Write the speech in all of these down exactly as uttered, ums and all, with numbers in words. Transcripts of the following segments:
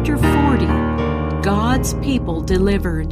Chapter forty. God's People Delivered.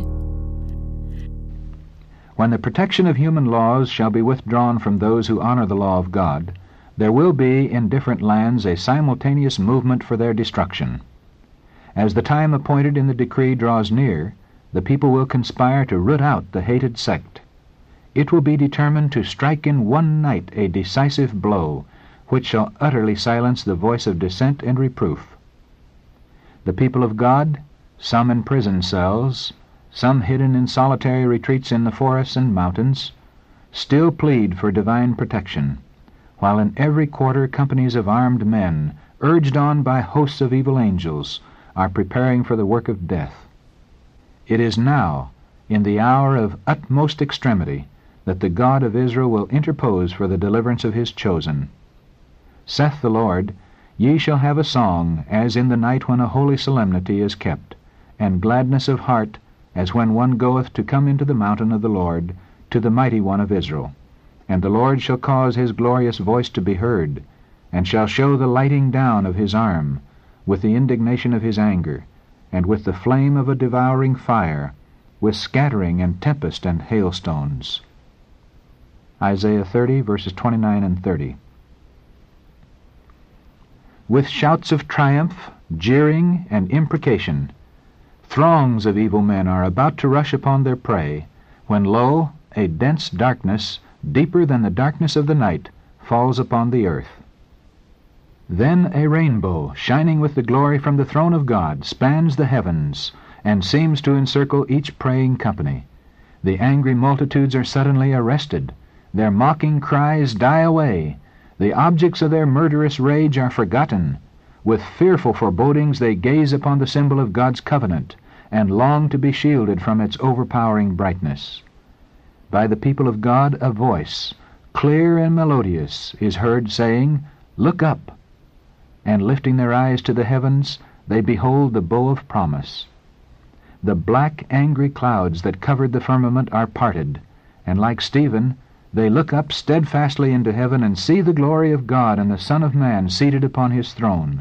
When the protection of human laws shall be withdrawn from those who honor the law of God, there will be in different lands a simultaneous movement for their destruction. As the time appointed in the decree draws near, the people will conspire to root out the hated sect. It will be determined to strike in one night a decisive blow, which shall utterly silence the voice of dissent and reproof. The people of God, some in prison cells, some hidden in solitary retreats in the forests and mountains, still plead for divine protection, while in every quarter companies of armed men, urged on by hosts of evil angels, are preparing for the work of death. It is now, in the hour of utmost extremity, that the God of Israel will interpose for the deliverance of his chosen. Saith the Lord, Ye shall have a song, as in the night when a holy solemnity is kept, and gladness of heart, as when one goeth to come into the mountain of the Lord, to the mighty one of Israel. And the Lord shall cause his glorious voice to be heard, and shall show the lighting down of his arm, with the indignation of his anger, and with the flame of a devouring fire, with scattering and tempest and hailstones. Isaiah thirty, verses twenty-nine and thirty. With shouts of triumph, jeering, and imprecation, throngs of evil men are about to rush upon their prey, when lo, a dense darkness, deeper than the darkness of the night, falls upon the earth. Then a rainbow, shining with the glory from the throne of God, spans the heavens, and seems to encircle each praying company. The angry multitudes are suddenly arrested. Their mocking cries die away. The objects of their murderous rage are forgotten. With fearful forebodings they gaze upon the symbol of God's covenant, and long to be shielded from its overpowering brightness. By the people of God a voice, clear and melodious, is heard saying, Look up! And lifting their eyes to the heavens, they behold the bow of promise. The black, angry clouds that covered the firmament are parted, and like Stephen, they look up steadfastly into heaven and see the glory of God and the Son of Man seated upon his throne.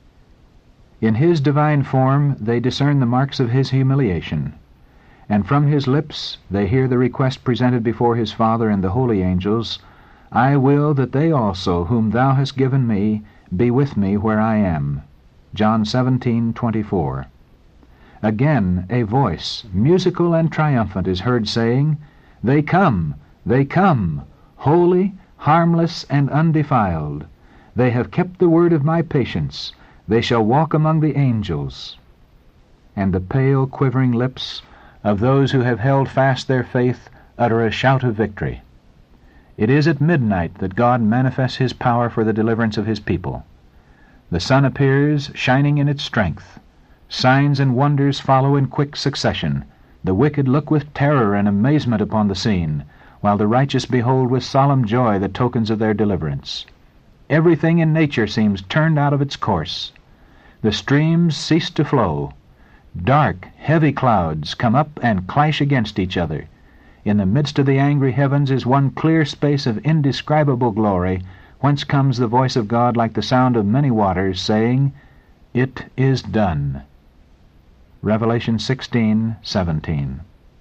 In his divine form they discern the marks of his humiliation, and from his lips they hear the request presented before his Father and the holy angels, I will that they also, whom thou hast given me, be with me where I am. John seventeen twenty-four. Again a voice, musical and triumphant, is heard saying, They come! They come, holy, harmless, and undefiled. They have kept the word of my patience. They shall walk among the angels. And the pale, quivering lips of those who have held fast their faith utter a shout of victory. It is at midnight that God manifests his power for the deliverance of his people. The sun appears, shining in its strength. Signs and wonders follow in quick succession. The wicked look with terror and amazement upon the scene, while the righteous behold with solemn joy the tokens of their deliverance. Everything in nature seems turned out of its course. The streams cease to flow. Dark, heavy clouds come up and clash against each other. In the midst of the angry heavens is one clear space of indescribable glory, whence comes the voice of God like the sound of many waters, saying, It is done. Revelation sixteen seventeen.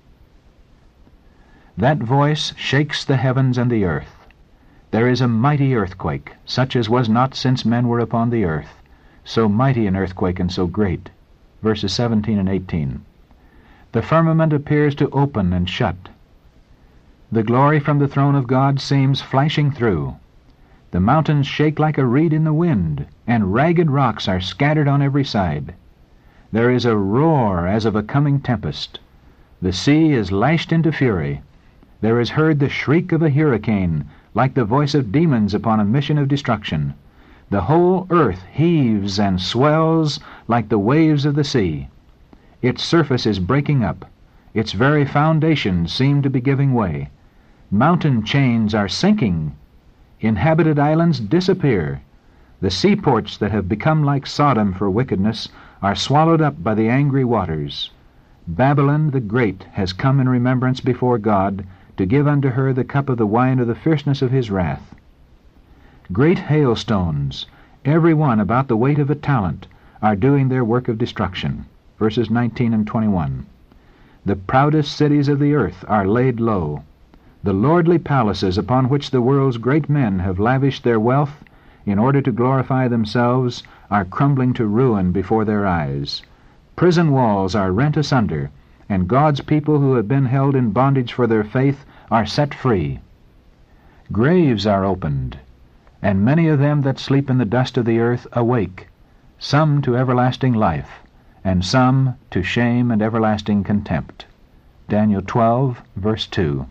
That voice shakes the heavens and the earth. There is a mighty earthquake, such as was not since men were upon the earth, so mighty an earthquake and so great. Verses seventeen and eighteen. The firmament appears to open and shut. The glory from the throne of God seems flashing through. The mountains shake like a reed in the wind, and ragged rocks are scattered on every side. There is a roar as of a coming tempest. The sea is lashed into fury. There is heard the shriek of a hurricane, like the voice of demons upon a mission of destruction. The whole earth heaves and swells like the waves of the sea. Its surface is breaking up. Its very foundations seem to be giving way. Mountain chains are sinking. Inhabited islands disappear. The seaports that have become like Sodom for wickedness are swallowed up by the angry waters. Babylon the Great has come in remembrance before God, to give unto her the cup of the wine of the fierceness of his wrath. Great hailstones, every one about the weight of a talent, are doing their work of destruction. Verses nineteen and twenty-one. The proudest cities of the earth are laid low. The lordly palaces upon which the world's great men have lavished their wealth in order to glorify themselves are crumbling to ruin before their eyes. Prison walls are rent asunder, and God's people who have been held in bondage for their faith are set free. Graves are opened, and many of them that sleep in the dust of the earth awake, some to everlasting life, and some to shame and everlasting contempt. Daniel twelve, verse two.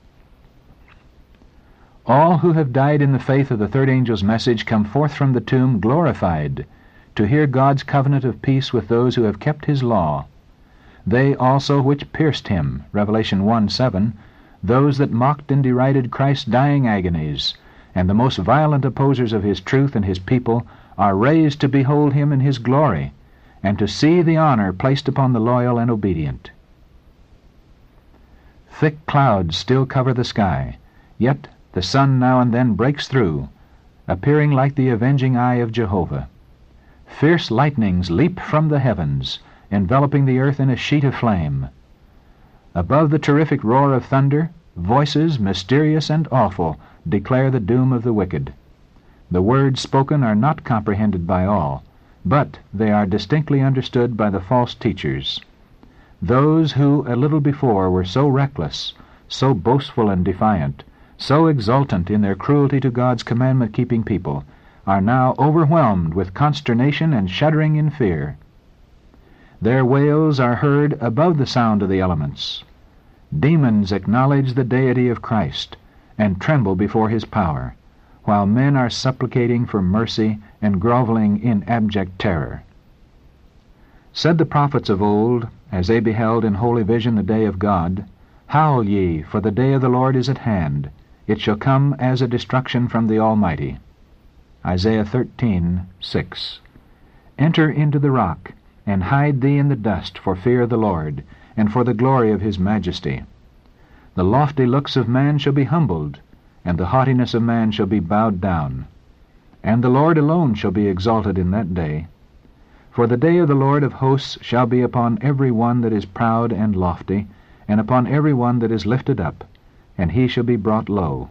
All who have died in the faith of the third angel's message come forth from the tomb glorified, to hear God's covenant of peace with those who have kept his law. They also which pierced him, Revelation one seven, those that mocked and derided Christ's dying agonies, and the most violent opposers of his truth and his people, are raised to behold him in his glory, and to see the honor placed upon the loyal and obedient. Thick clouds still cover the sky, yet the sun now and then breaks through, appearing like the avenging eye of Jehovah. Fierce lightnings leap from the heavens, enveloping the earth in a sheet of flame. Above the terrific roar of thunder, voices mysterious and awful declare the doom of the wicked. The words spoken are not comprehended by all, but they are distinctly understood by the false teachers. Those who a little before were so reckless, so boastful and defiant, so exultant in their cruelty to God's commandment-keeping people, are now overwhelmed with consternation and shuddering in fear. Their wails are heard above the sound of the elements. Demons acknowledge the deity of Christ and tremble before his power, while men are supplicating for mercy and groveling in abject terror. Said the prophets of old, as they beheld in holy vision the day of God, Howl ye, for the day of the Lord is at hand. It shall come as a destruction from the Almighty. Isaiah thirteen six. Enter into the rock, and hide thee in the dust for fear of the Lord, and for the glory of his majesty. The lofty looks of man shall be humbled, and the haughtiness of man shall be bowed down. And the Lord alone shall be exalted in that day. For the day of the Lord of hosts shall be upon every one that is proud and lofty, and upon every one that is lifted up, and he shall be brought low.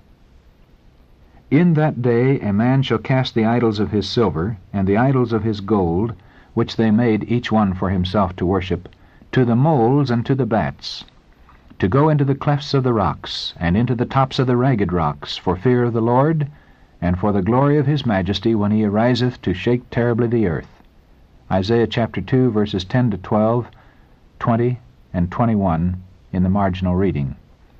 In that day a man shall cast the idols of his silver, and the idols of his gold, which they made each one for himself to worship, to the moles and to the bats, to go into the clefts of the rocks, and into the tops of the ragged rocks, for fear of the Lord, and for the glory of his majesty, when he ariseth to shake terribly the earth. Isaiah chapter two, verses ten to twelve, twenty, and twenty-one in the marginal reading.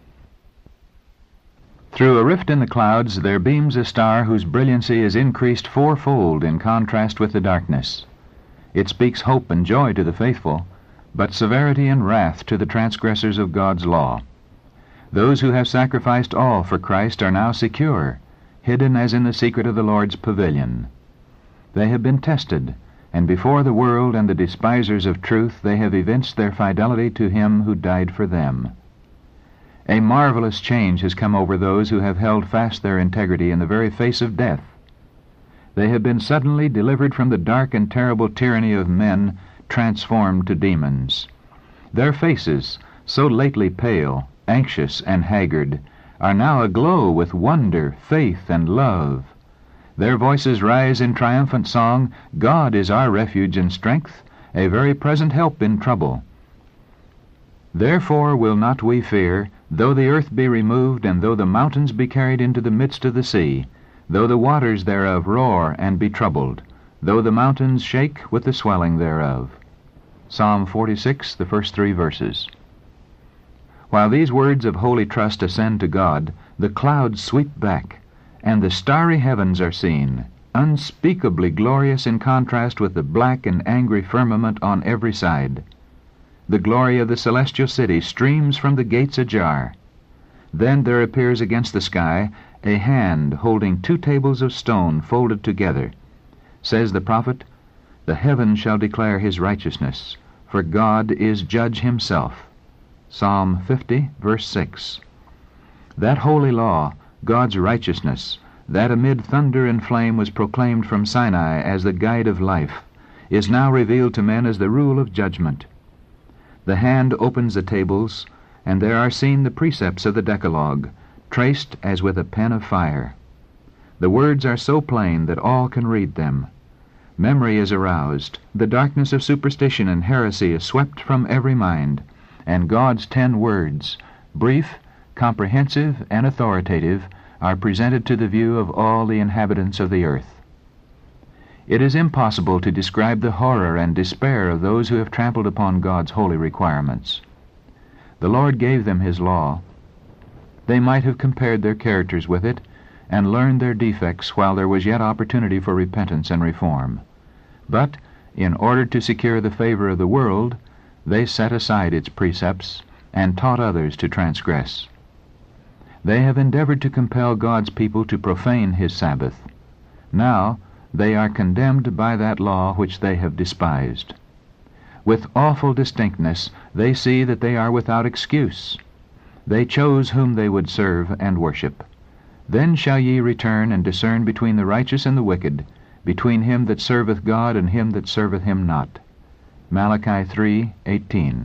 Through a rift in the clouds there beams a star whose brilliancy is increased fourfold in contrast with the darkness. It speaks hope and joy to the faithful, but severity and wrath to the transgressors of God's law. Those who have sacrificed all for Christ are now secure, hidden as in the secret of the Lord's pavilion. They have been tested, and before the world and the despisers of truth they have evinced their fidelity to him who died for them. A marvelous change has come over those who have held fast their integrity in the very face of death. They have been suddenly delivered from the dark and terrible tyranny of men, transformed to demons. Their faces, so lately pale, anxious, and haggard, are now aglow with wonder, faith, and love. Their voices rise in triumphant song, God is our refuge and strength, a very present help in trouble. Therefore will not we fear, though the earth be removed, and though the mountains be carried into the midst of the sea, though the waters thereof roar and be troubled, though the mountains shake with the swelling thereof. Psalm forty-six, the first three verses. While these words of holy trust ascend to God, the clouds sweep back, and the starry heavens are seen, unspeakably glorious in contrast with the black and angry firmament on every side. The glory of the celestial city streams from the gates ajar. Then there appears against the sky a hand holding two tables of stone folded together. Says the prophet, The heavens shall declare his righteousness, for God is judge himself. Psalm fifty, verse six. That holy law, God's righteousness, that amid thunder and flame was proclaimed from Sinai as the guide of life, is now revealed to men as the rule of judgment. The hand opens the tables, and there are seen the precepts of the Decalogue, traced as with a pen of fire. The words are so plain that all can read them. Memory is aroused, the darkness of superstition and heresy is swept from every mind, and God's ten words, brief, comprehensive, and authoritative, are presented to the view of all the inhabitants of the earth. It is impossible to describe the horror and despair of those who have trampled upon God's holy requirements. The Lord gave them His law. They might have compared their characters with it, and learned their defects while there was yet opportunity for repentance and reform. But, in order to secure the favor of the world, they set aside its precepts and taught others to transgress. They have endeavored to compel God's people to profane His Sabbath. Now they are condemned by that law which they have despised. With awful distinctness they see that they are without excuse. They chose whom they would serve and worship. Then shall ye return and discern between the righteous and the wicked, between him that serveth God and him that serveth him not. Malachi three eighteen.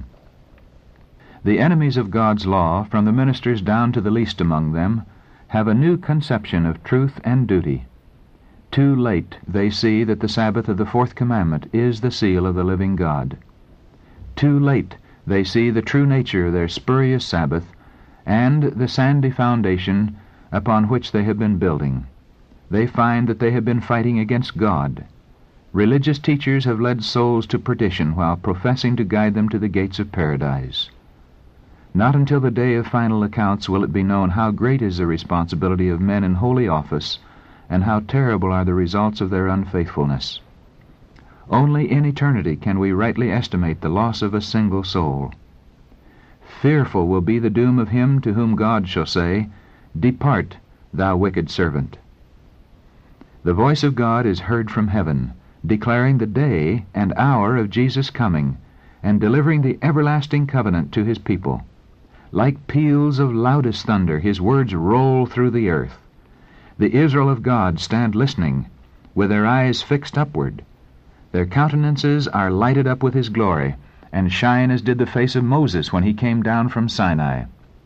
The enemies of God's law, from the ministers down to the least among them, have a new conception of truth and duty. Too late they see that the Sabbath of the fourth commandment is the seal of the living God. Too late they see the true nature of their spurious Sabbath and the sandy foundation upon which they have been building. They find that they have been fighting against God. Religious teachers have led souls to perdition while professing to guide them to the gates of paradise. Not until the day of final accounts will it be known how great is the responsibility of men in holy office, and how terrible are the results of their unfaithfulness. Only in eternity can we rightly estimate the loss of a single soul. Fearful will be the doom of him to whom God shall say, Depart, thou wicked servant. The voice of God is heard from heaven, declaring the day and hour of Jesus' coming, and delivering the everlasting covenant to His people. Like peals of loudest thunder, His words roll through the earth. The Israel of God stand listening, with their eyes fixed upward. Their countenances are lighted up with His glory, and shine as did the face of Moses when he came down from Sinai.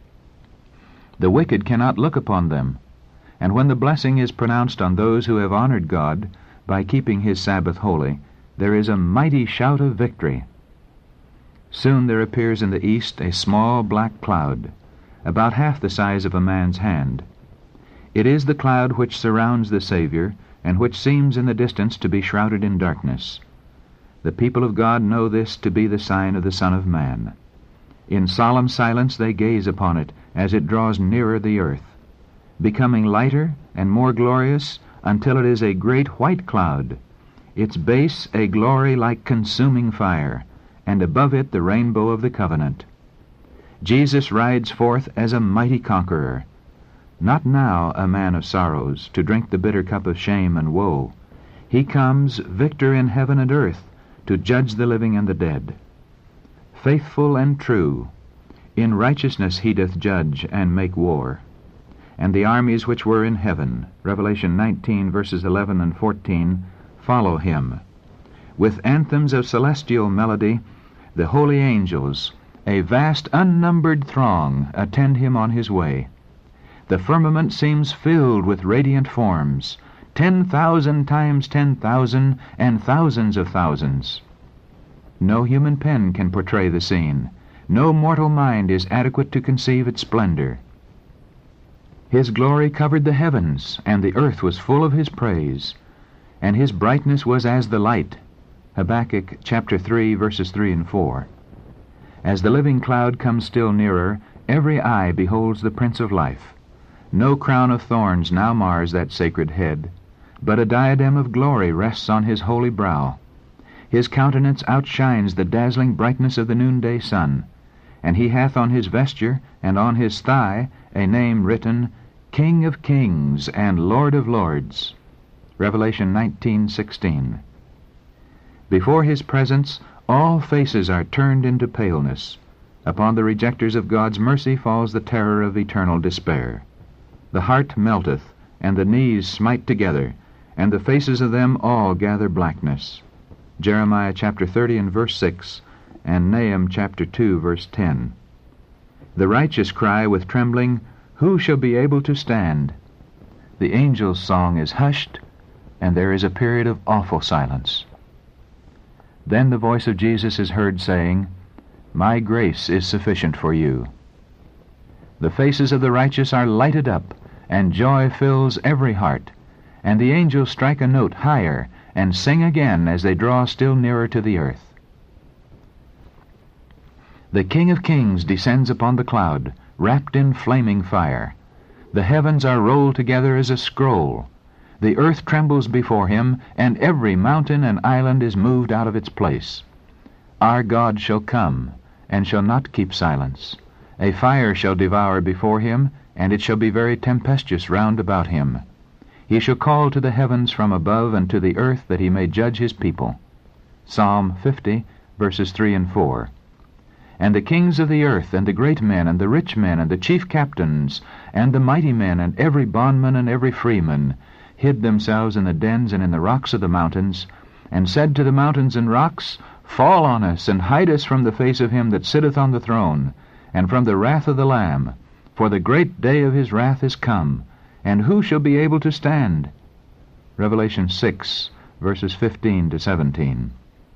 The wicked cannot look upon them, and when the blessing is pronounced on those who have honored God by keeping His Sabbath holy, there is a mighty shout of victory. Soon there appears in the east a small black cloud, about half the size of a man's hand. It is the cloud which surrounds the Savior, and which seems in the distance to be shrouded in darkness. The people of God know this to be the sign of the Son of Man. In solemn silence they gaze upon it as it draws nearer the earth, becoming lighter and more glorious until it is a great white cloud, its base a glory like consuming fire, and above it the rainbow of the covenant. Jesus rides forth as a mighty conqueror, not now a man of sorrows, to drink the bitter cup of shame and woe. He comes, victor in heaven and earth, to judge the living and the dead. Faithful and true, in righteousness He doth judge and make war. And the armies which were in heaven, Revelation nineteen, verses eleven and fourteen, follow Him. With anthems of celestial melody, the holy angels, a vast unnumbered throng, attend Him on His way. The firmament seems filled with radiant forms, ten thousand times ten thousand, and thousands of thousands. No human pen can portray the scene. No mortal mind is adequate to conceive its splendor. His glory covered the heavens, and the earth was full of His praise, and His brightness was as the light. Habakkuk chapter three, verses three and four. As the living cloud comes still nearer, every eye beholds the Prince of Life. No crown of thorns now mars that sacred head, but a diadem of glory rests on His holy brow. His countenance outshines the dazzling brightness of the noonday sun, and He hath on His vesture and on His thigh a name written, King of Kings and Lord of Lords. Revelation nineteen sixteen. Before His presence all faces are turned into paleness. Upon the rejectors of God's mercy falls the terror of eternal despair. The heart melteth, and the knees smite together, and the faces of them all gather blackness. Jeremiah chapter thirty and verse six, and Nahum chapter two, verse ten. The righteous cry with trembling, "Who shall be able to stand?" The angel's song is hushed, and there is a period of awful silence. Then the voice of Jesus is heard saying, "My grace is sufficient for you." The faces of the righteous are lighted up, and joy fills every heart, and the angels strike a note higher and sing again as they draw still nearer to the earth. The King of Kings descends upon the cloud, wrapped in flaming fire. The heavens are rolled together as a scroll. The earth trembles before him, and every mountain and island is moved out of its place. Our God shall come, and shall not keep silence. A fire shall devour before him, and it shall be very tempestuous round about him. He shall call to the heavens from above, and to the earth, that he may judge his people. Psalm fifty, verses three and four. And the kings of the earth, and the great men, and the rich men, and the chief captains, and the mighty men, and every bondman and every freeman, hid themselves in the dens and in the rocks of the mountains, and said to the mountains and rocks, Fall on us, and hide us from the face of him that sitteth on the throne, and from the wrath of the Lamb. For the great day of his wrath is come, and who shall be able to stand? Revelation six, verses fifteen to seventeen.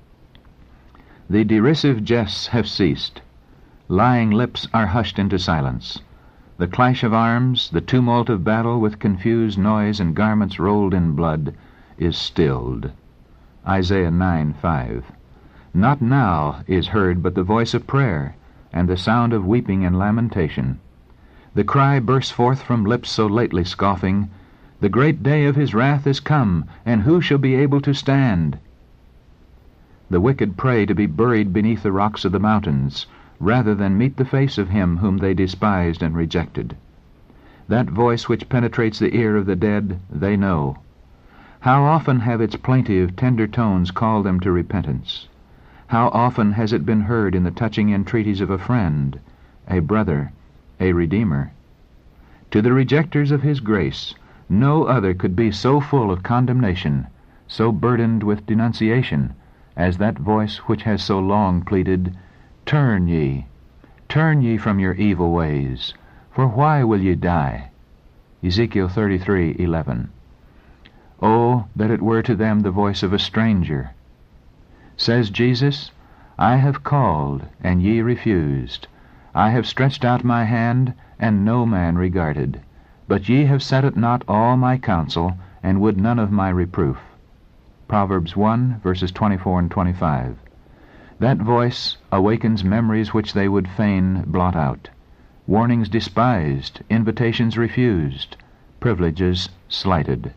The derisive jests have ceased. Lying lips are hushed into silence. The clash of arms, the tumult of battle with confused noise and garments rolled in blood, is stilled. Isaiah nine, five. Not now is heard but the voice of prayer, and the sound of weeping and lamentation. The cry bursts forth from lips so lately scoffing, The great day of his wrath is come, and who shall be able to stand? The wicked pray to be buried beneath the rocks of the mountains, rather than meet the face of him whom they despised and rejected. That voice which penetrates the ear of the dead, they know. How often have its plaintive, tender tones called them to repentance? How often has it been heard in the touching entreaties of a friend, a brother, a Redeemer? To the rejectors of his grace, no other could be so full of condemnation, so burdened with denunciation, as that voice which has so long pleaded, Turn ye, turn ye from your evil ways, for why will ye die? Ezekiel thirty-three, eleven. Oh, that it were to them the voice of a stranger! Says Jesus, I have called, and ye refused. I have stretched out my hand, and no man regarded. But ye have set at naught all my counsel, and would none of my reproof. Proverbs one, verses twenty-four and twenty-five. That voice awakens memories which they would fain blot out. Warnings despised, invitations refused, privileges slighted.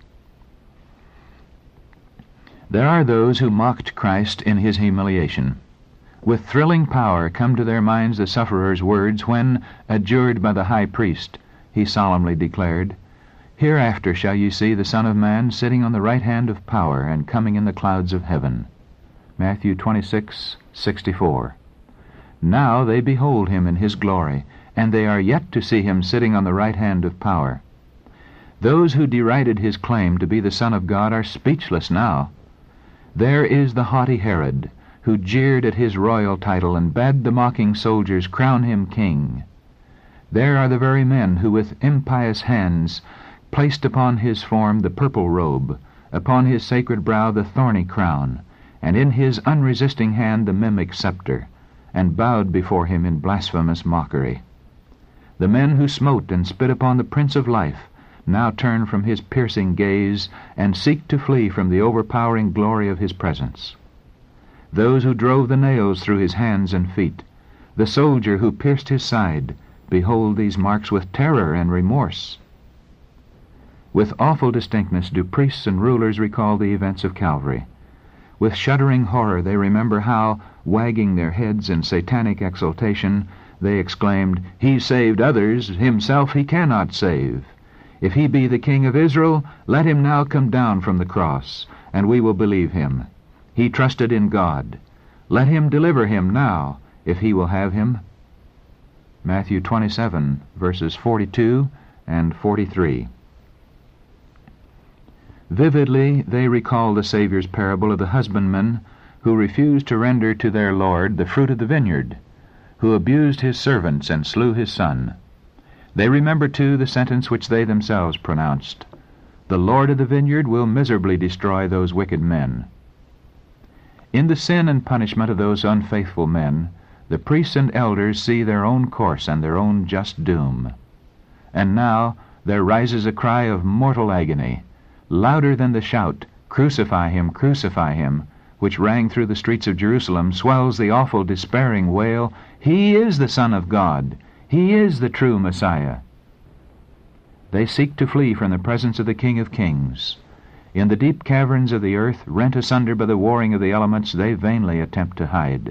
There are those who mocked Christ in his humiliation. With thrilling power come to their minds the sufferer's words when, adjured by the high priest, he solemnly declared, Hereafter shall ye see the Son of Man sitting on the right hand of power and coming in the clouds of heaven. Matthew twenty-six, sixty-four. Now they behold him in his glory, and they are yet to see him sitting on the right hand of power. Those who derided his claim to be the Son of God are speechless now. There is the haughty Herod, who jeered at his royal title and bade the mocking soldiers crown him king. There are the very men who with impious hands placed upon his form the purple robe, upon his sacred brow the thorny crown, and in his unresisting hand the mimic scepter, and bowed before him in blasphemous mockery. The men who smote and spit upon the Prince of Life now turn from his piercing gaze and seek to flee from the overpowering glory of his presence. Those who drove the nails through his hands and feet, the soldier who pierced his side, behold these marks with terror and remorse. With awful distinctness do priests and rulers recall the events of Calvary. With shuddering horror they remember how, wagging their heads in satanic exultation, they exclaimed, He saved others, himself he cannot save. If he be the King of Israel, let him now come down from the cross, and we will believe him. He trusted in God. Let him deliver him now, if he will have him. Matthew twenty-seven, verses forty-two and forty-three. Vividly they recall the Savior's parable of the husbandman who refused to render to their Lord the fruit of the vineyard, who abused his servants and slew his son. They remember, too, the sentence which they themselves pronounced: "The Lord of the vineyard will miserably destroy those wicked men." In the sin and punishment of those unfaithful men, the priests and elders see their own course and their own just doom. And now there rises a cry of mortal agony, louder than the shout, "Crucify him, crucify him," which rang through the streets of Jerusalem, swells the awful despairing wail, "He is the Son of God! He is the true Messiah!" They seek to flee from the presence of the King of Kings. In the deep caverns of the earth, rent asunder by the warring of the elements, they vainly attempt to hide.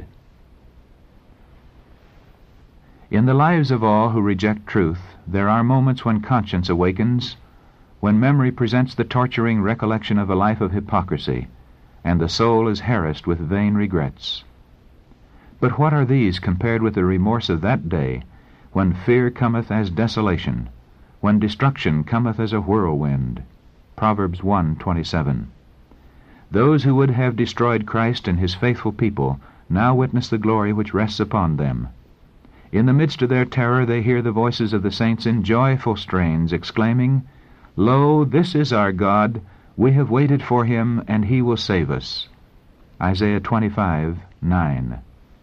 In the lives of all who reject truth, there are moments when conscience awakens, when memory presents the torturing recollection of a life of hypocrisy, and the soul is harassed with vain regrets. But what are these compared with the remorse of that day, when fear cometh as desolation, when destruction cometh as a whirlwind? Proverbs one twenty-seven. Those who would have destroyed Christ and his faithful people now witness the glory which rests upon them. In the midst of their terror they hear the voices of the saints in joyful strains, exclaiming, "Lo, this is our God! We have waited for him, and he will save us." Isaiah twenty-five nine.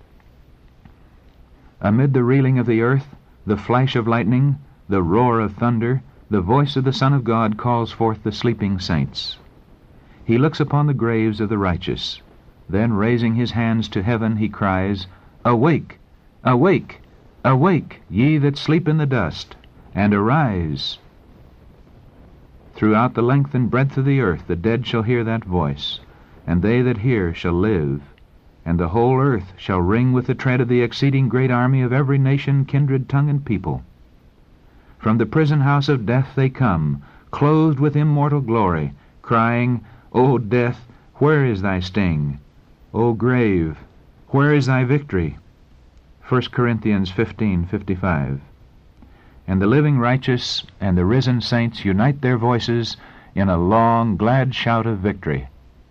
Amid the reeling of the earth, the flash of lightning, the roar of thunder, the voice of the Son of God calls forth the sleeping saints. He looks upon the graves of the righteous. Then, raising his hands to heaven, he cries, "Awake! Awake! Awake, ye that sleep in the dust, and arise!" Throughout the length and breadth of the earth the dead shall hear that voice, and they that hear shall live, and the whole earth shall ring with the tread of the exceeding great army of every nation, kindred, tongue, and people. From the prison house of death they come, clothed with immortal glory, crying, "O death, where is thy sting? O grave, where is thy victory?" First Corinthians fifteen fifty-five. And the living righteous and the risen saints unite their voices in a long, glad shout of victory.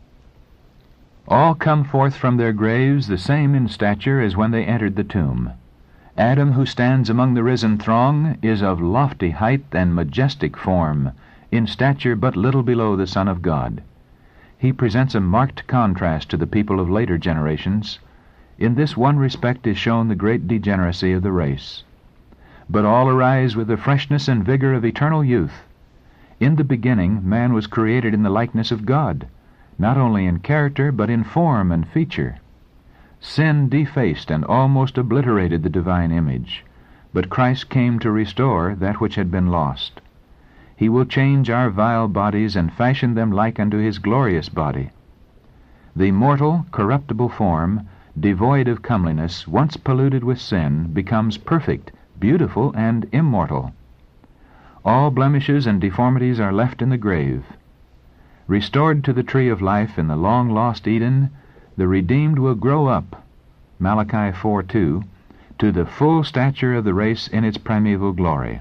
All come forth from their graves the same in stature as when they entered the tomb. Adam, who stands among the risen throng, is of lofty height and majestic form, in stature but little below the Son of God. He presents a marked contrast to the people of later generations. In this one respect is shown the great degeneracy of the race. But all arise with the freshness and vigor of eternal youth. In the beginning, man was created in the likeness of God, not only in character, but in form and feature. Sin defaced and almost obliterated the divine image, but Christ came to restore that which had been lost. He will change our vile bodies and fashion them like unto his glorious body. The mortal, corruptible form, devoid of comeliness, once polluted with sin, becomes perfect, beautiful, and immortal. All blemishes and deformities are left in the grave. Restored to the tree of life in the long-lost Eden, the redeemed will grow up, Malachi four two, to the full stature of the race in its primeval glory.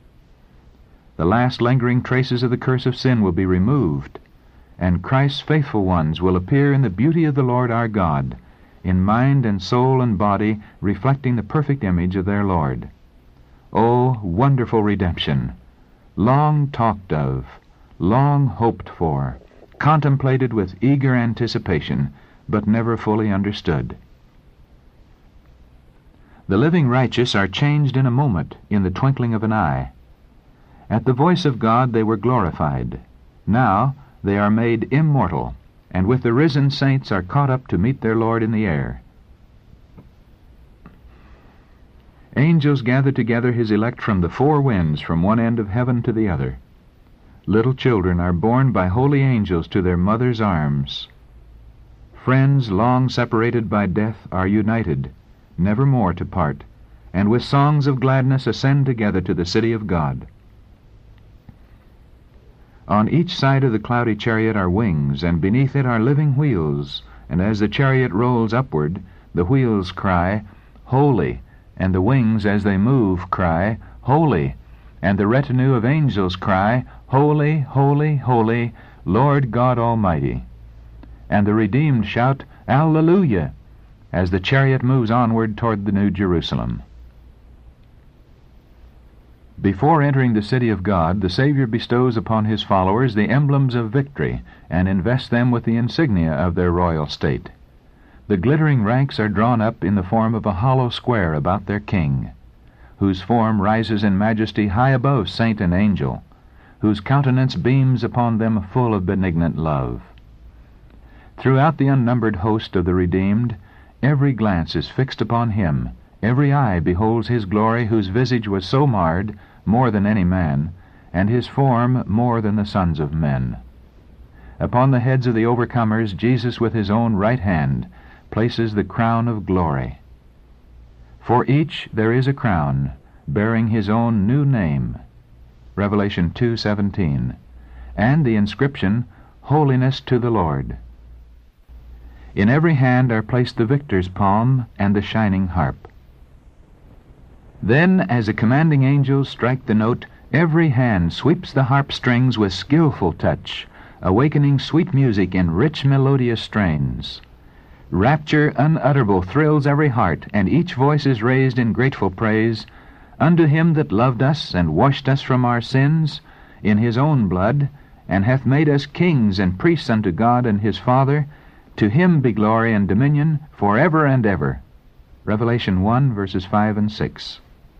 The last lingering traces of the curse of sin will be removed, and Christ's faithful ones will appear in the beauty of the Lord our God, in mind and soul and body reflecting the perfect image of their Lord. O wonderful redemption, long talked of, long hoped for, contemplated with eager anticipation, but never fully understood. The living righteous are changed in a moment, in the twinkling of an eye. At the voice of God they were glorified. Now they are made immortal, and with the risen saints are caught up to meet their Lord in the air. Angels gather together his elect from the four winds, from one end of heaven to the other. Little children are borne by holy angels to their mother's arms. Friends long separated by death are united, never more to part, and with songs of gladness ascend together to the city of God. On each side of the cloudy chariot are wings, and beneath it are living wheels, and as the chariot rolls upward, the wheels cry, "Holy," and the wings, as they move, cry, "Holy," and the retinue of angels cry, "Holy, holy, holy, Lord God Almighty." And the redeemed shout, Alleluia, as the chariot moves onward toward the New Jerusalem. Before entering the city of God, the Savior bestows upon his followers the emblems of victory and invests them with the insignia of their royal state. The glittering ranks are drawn up in the form of a hollow square about their King, whose form rises in majesty high above saint and angel, whose countenance beams upon them full of benignant love. Throughout the unnumbered host of the redeemed, every glance is fixed upon him, every eye beholds his glory, whose visage was so marred, more than any man, and his form more than the sons of men. Upon the heads of the overcomers, Jesus with his own right hand places the crown of glory. For each there is a crown, bearing his own new name, Revelation two seventeen, and the inscription, Holiness to the Lord. In every hand are placed the victor's palm and the shining harp. Then, as the commanding angels strike the note, every hand sweeps the harp strings with skillful touch, awakening sweet music in rich melodious strains. Rapture unutterable thrills every heart, and each voice is raised in grateful praise unto him that loved us and washed us from our sins in his own blood, and hath made us kings and priests unto God and his Father. To him be glory and dominion for ever and ever. Revelation one, verses five and six.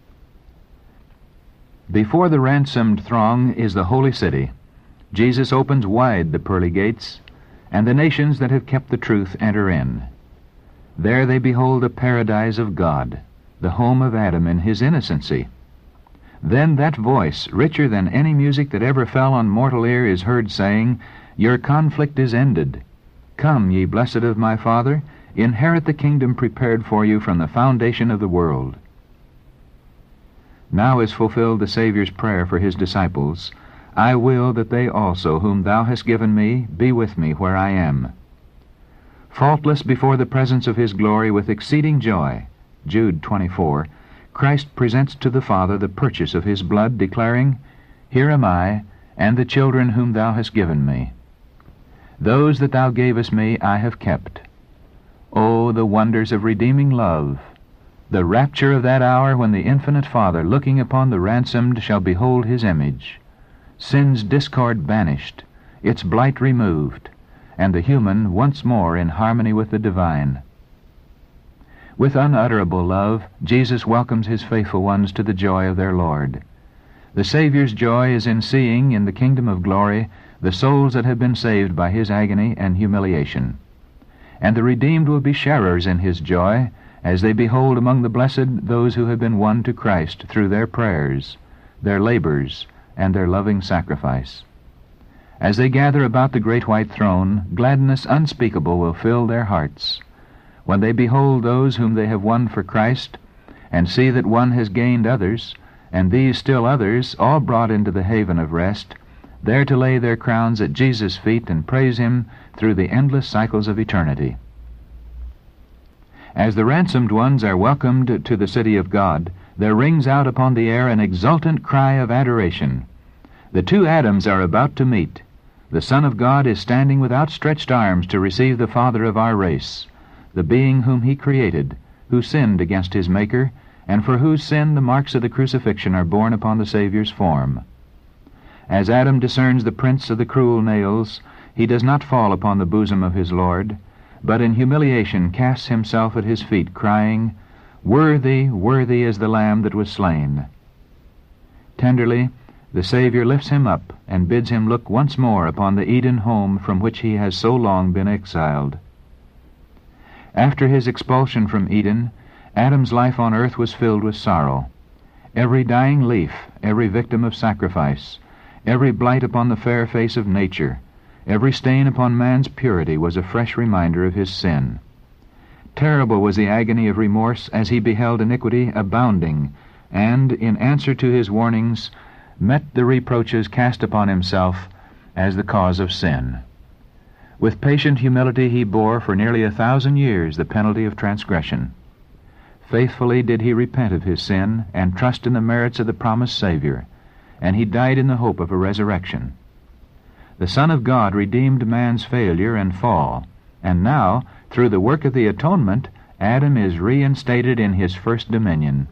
Before the ransomed throng is the holy city. Jesus opens wide the pearly gates, and the nations that have kept the truth enter in. There they behold the paradise of God, the home of Adam in his innocency. Then that voice, richer than any music that ever fell on mortal ear, is heard saying, Your conflict is ended. Come, ye blessed of my Father, inherit the kingdom prepared for you from the foundation of the world. Now is fulfilled the Saviour's prayer for his disciples, I will that they also, whom thou hast given me, be with me where I am. Faultless before the presence of his glory with exceeding joy, Jude twenty-four, Christ presents to the Father the purchase of his blood, declaring, Here am I, and the children whom thou hast given me. Those that thou gavest me I have kept. O the wonders of redeeming love! The rapture of that hour when the infinite Father, looking upon the ransomed, shall behold his image. Sin's discord banished, its blight removed, and the human once more in harmony with the divine. With unutterable love, Jesus welcomes his faithful ones to the joy of their Lord. The Savior's joy is in seeing, in the kingdom of glory, the souls that have been saved by his agony and humiliation. And the redeemed will be sharers in his joy, as they behold among the blessed those who have been won to Christ through their prayers, their labors, and their loving sacrifice. As they gather about the great white throne, gladness unspeakable will fill their hearts. When they behold those whom they have won for Christ, and see that one has gained others, and these still others, all brought into the haven of rest, there to lay their crowns at Jesus' feet and praise him through the endless cycles of eternity. As the ransomed ones are welcomed to the city of God, there rings out upon the air an exultant cry of adoration. The two Adams are about to meet. The Son of God is standing with outstretched arms to receive the Father of our race, the being whom he created, who sinned against his Maker, and for whose sin the marks of the crucifixion are borne upon the Savior's form. As Adam discerns the prints of the cruel nails, he does not fall upon the bosom of his Lord, but in humiliation casts himself at his feet, crying, Worthy, worthy is the Lamb that was slain. Tenderly, the Savior lifts him up and bids him look once more upon the Eden home from which he has so long been exiled. After his expulsion from Eden, Adam's life on earth was filled with sorrow. Every dying leaf, every victim of sacrifice, every blight upon the fair face of nature, every stain upon man's purity was a fresh reminder of his sin. Terrible was the agony of remorse as he beheld iniquity abounding, and, in answer to his warnings, met the reproaches cast upon himself as the cause of sin. With patient humility he bore for nearly a thousand years the penalty of transgression. Faithfully did he repent of his sin and trust in the merits of the promised Savior, and he died in the hope of a resurrection. The Son of God redeemed man's failure and fall, and now, through the work of the atonement, Adam is reinstated in his first dominion.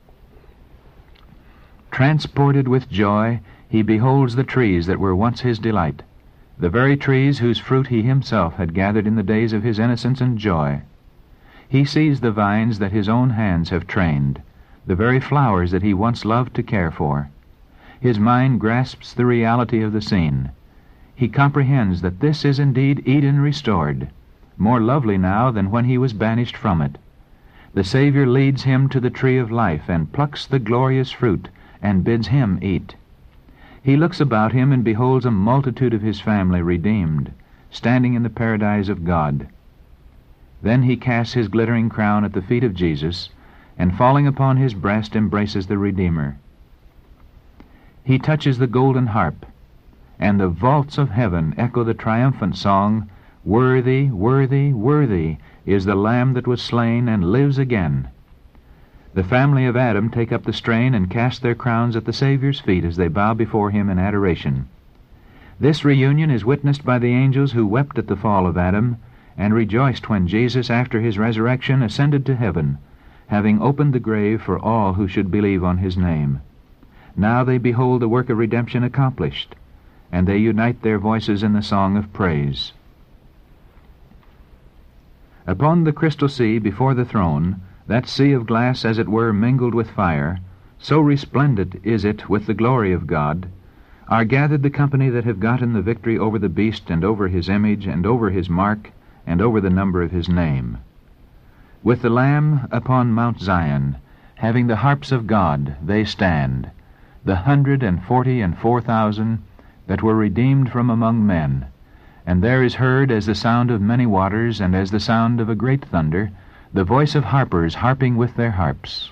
Transported with joy, he beholds the trees that were once his delight, the very trees whose fruit he himself had gathered in the days of his innocence and joy. He sees the vines that his own hands have trained, the very flowers that he once loved to care for. His mind grasps the reality of the scene. He comprehends that this is indeed Eden restored, more lovely now than when he was banished from it. The Savior leads him to the tree of life and plucks the glorious fruit and bids him eat. He looks about him and beholds a multitude of his family redeemed, standing in the paradise of God. Then he casts his glittering crown at the feet of Jesus, and falling upon his breast embraces the Redeemer. He touches the golden harp, and the vaults of heaven echo the triumphant song, "Worthy, worthy, worthy is the Lamb that was slain and lives again." The family of Adam take up the strain and cast their crowns at the Savior's feet as they bow before him in adoration. This reunion is witnessed by the angels who wept at the fall of Adam and rejoiced when Jesus, after his resurrection, ascended to heaven, having opened the grave for all who should believe on his name. Now they behold the work of redemption accomplished, and they unite their voices in the song of praise. Upon the crystal sea before the throne, that sea of glass as it were mingled with fire, so resplendent is it with the glory of God, are gathered the company that have gotten the victory over the beast and over his image and over his mark and over the number of his name. With the Lamb upon Mount Zion, having the harps of God, they stand, the hundred and forty and four thousand that were redeemed from among men. And there is heard, as the sound of many waters, and as the sound of a great thunder, the voice of harpers harping with their harps.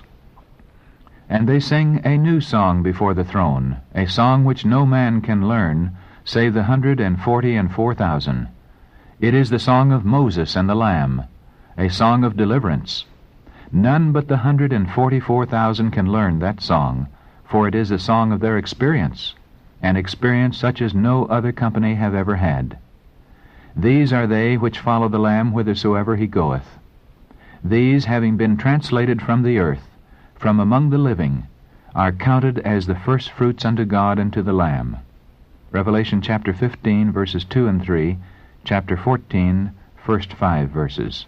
And they sing a new song before the throne, a song which no man can learn, save the hundred and forty and four thousand. It is the song of Moses and the Lamb, a song of deliverance. None but the hundred and forty-four thousand can learn that song, for it is a song of their experience, an experience such as no other company have ever had. These are they which follow the Lamb whithersoever he goeth. These, having been translated from the earth, from among the living, are counted as the first fruits unto God and to the Lamb. Revelation chapter fifteen, verses two and three, chapter fourteen, first five verses.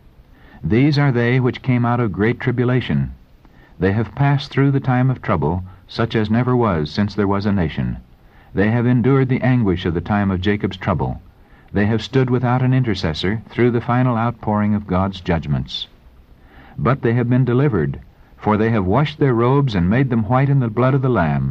These are they which came out of great tribulation. They have passed through the time of trouble, such as never was since there was a nation. They have endured the anguish of the time of Jacob's trouble. They have stood without an intercessor through the final outpouring of God's judgments. But they have been delivered, for they have washed their robes and made them white in the blood of the Lamb.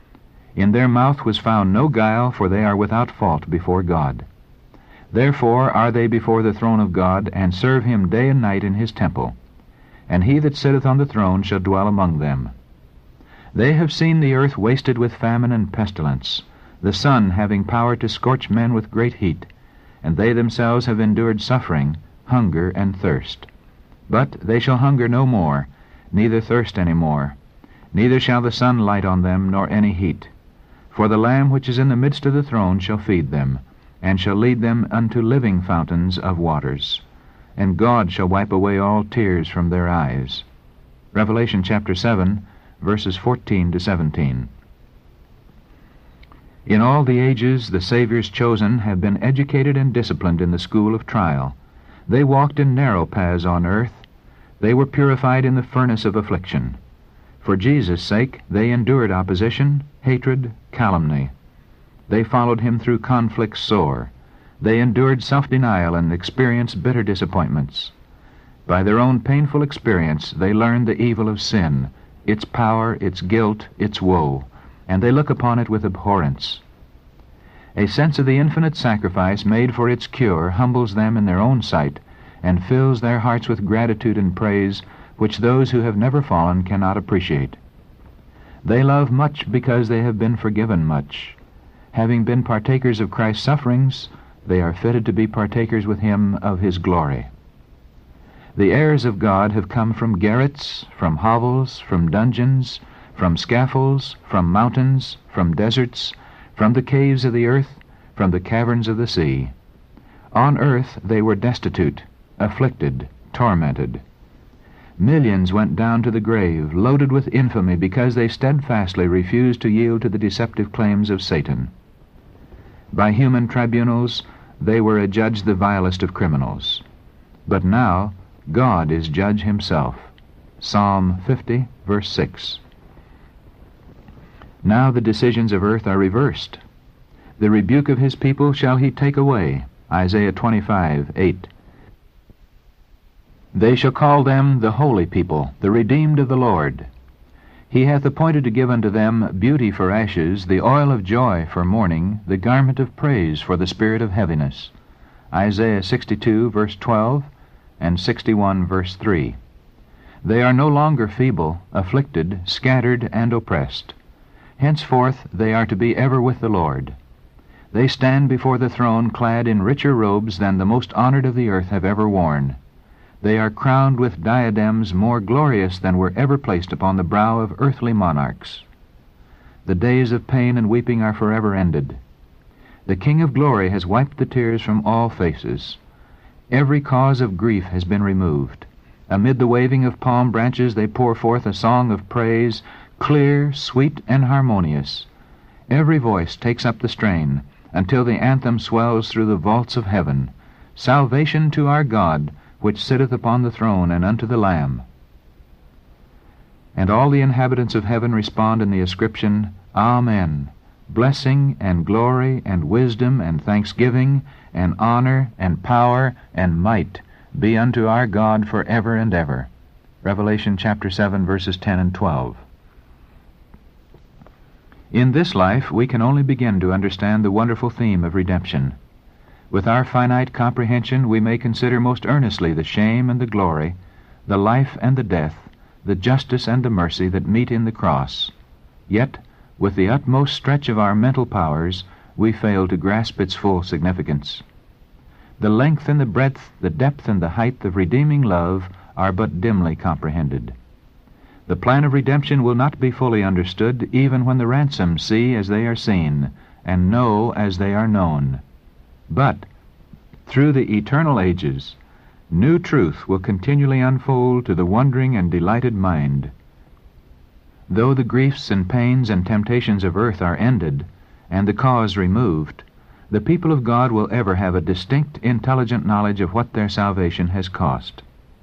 In their mouth was found no guile, for they are without fault before God. Therefore are they before the throne of God, and serve him day and night in his temple. And he that sitteth on the throne shall dwell among them. They have seen the earth wasted with famine and pestilence, the sun having power to scorch men with great heat, and they themselves have endured suffering, hunger, and thirst. But they shall hunger no more, neither thirst any more, neither shall the sun light on them, nor any heat. For the Lamb which is in the midst of the throne shall feed them, and shall lead them unto living fountains of waters. And God shall wipe away all tears from their eyes. Revelation chapter seven, verses fourteen to seventeen. In all the ages the Savior's chosen have been educated and disciplined in the school of trial. They walked in narrow paths on earth. They were purified in the furnace of affliction. For Jesus' sake they endured opposition, hatred, calumny. They followed him through conflicts sore. They endured self-denial and experienced bitter disappointments. By their own painful experience they learned the evil of sin, its power, its guilt, its woe, and they look upon it with abhorrence. A sense of the infinite sacrifice made for its cure humbles them in their own sight, and fills their hearts with gratitude and praise which those who have never fallen cannot appreciate. They love much because they have been forgiven much. Having been partakers of Christ's sufferings, they are fitted to be partakers with him of his glory. The heirs of God have come from garrets, from hovels, from dungeons, from scaffolds, from mountains, from deserts, from the caves of the earth, from the caverns of the sea. On earth they were destitute, afflicted, tormented. Millions went down to the grave, loaded with infamy, because they steadfastly refused to yield to the deceptive claims of Satan. By human tribunals they were adjudged the vilest of criminals. But now God is judge himself. Psalm fifty, verse six. Now the decisions of earth are reversed. The rebuke of his people shall he take away. Isaiah twenty-five, eight. They shall call them the holy people, the redeemed of the Lord. He hath appointed to give unto them beauty for ashes, the oil of joy for mourning, the garment of praise for the spirit of heaviness. Isaiah sixty-two, verse twelve, and sixty-one, verse three. They are no longer feeble, afflicted, scattered, and oppressed. Henceforth they are to be ever with the Lord. They stand before the throne clad in richer robes than the most honored of the earth have ever worn. They are crowned with diadems more glorious than were ever placed upon the brow of earthly monarchs. The days of pain and weeping are forever ended. The King of glory has wiped the tears from all faces. Every cause of grief has been removed. Amid the waving of palm branches they pour forth a song of praise, clear, sweet, and harmonious. Every voice takes up the strain, until the anthem swells through the vaults of heaven. Salvation to our God, which sitteth upon the throne, and unto the Lamb. And all the inhabitants of heaven respond in the ascription, Amen. Blessing and glory and wisdom and thanksgiving and honor and power and might be unto our God for ever and ever. Revelation chapter seven, verses ten and twelve. In this life we can only begin to understand the wonderful theme of redemption. With our finite comprehension we may consider most earnestly the shame and the glory, the life and the death, the justice and the mercy that meet in the cross. Yet, with the utmost stretch of our mental powers, we fail to grasp its full significance. The length and the breadth, the depth and the height of redeeming love are but dimly comprehended. The plan of redemption will not be fully understood even when the ransomed see as they are seen, and know as they are known. But, through the eternal ages, new truth will continually unfold to the wondering and delighted mind. Though the griefs and pains and temptations of earth are ended, and the cause removed, the people of God will ever have a distinct, intelligent knowledge of what their salvation has cost.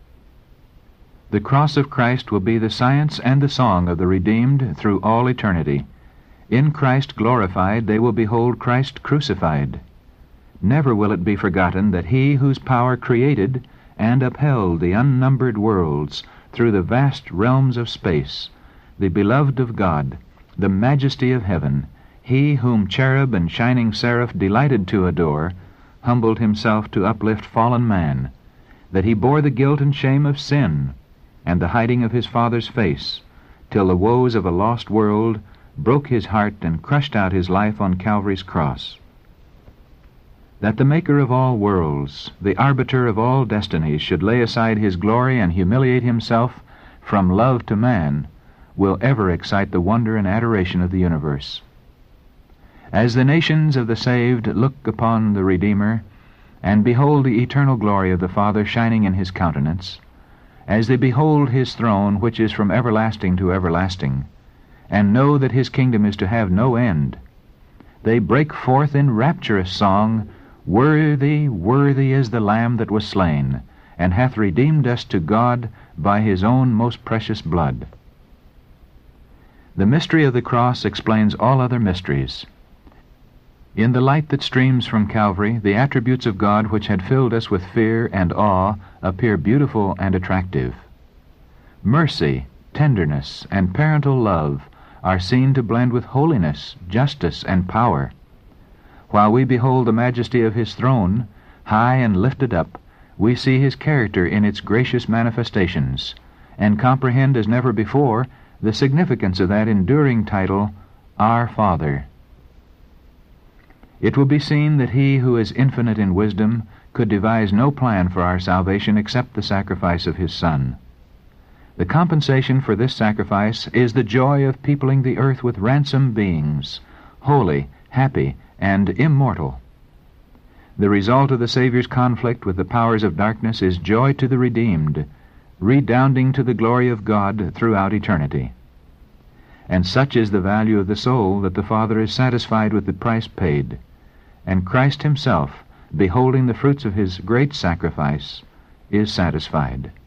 The cross of Christ will be the science and the song of the redeemed through all eternity. In Christ glorified, they will behold Christ crucified. Never will it be forgotten that He whose power created and upheld the unnumbered worlds through the vast realms of space, the beloved of God, the majesty of heaven, He whom cherub and shining seraph delighted to adore, humbled Himself to uplift fallen man, that He bore the guilt and shame of sin, and the hiding of His Father's face, till the woes of a lost world broke His heart and crushed out His life on Calvary's cross. That the Maker of all worlds, the arbiter of all destinies, should lay aside His glory and humiliate Himself from love to man, will ever excite the wonder and adoration of the universe. As the nations of the saved look upon the Redeemer, and behold the eternal glory of the Father shining in His countenance, as they behold His throne, which is from everlasting to everlasting, and know that His kingdom is to have no end, they break forth in rapturous song, Worthy, worthy is the Lamb that was slain, and hath redeemed us to God by His own most precious blood. The mystery of the cross explains all other mysteries. In the light that streams from Calvary, the attributes of God which had filled us with fear and awe appear beautiful and attractive. Mercy, tenderness, and parental love are seen to blend with holiness, justice, and power. While we behold the majesty of His throne, high and lifted up, we see His character in its gracious manifestations, and comprehend as never before the significance of that enduring title, Our Father. It will be seen that He who is infinite in wisdom could devise no plan for our salvation except the sacrifice of His Son. The compensation for this sacrifice is the joy of peopling the earth with ransomed beings, holy, happy, and immortal. The result of the Savior's conflict with the powers of darkness is joy to the redeemed, redounding to the glory of God throughout eternity. And such is the value of the soul that the Father is satisfied with the price paid, and Christ himself, beholding the fruits of his great sacrifice, is satisfied.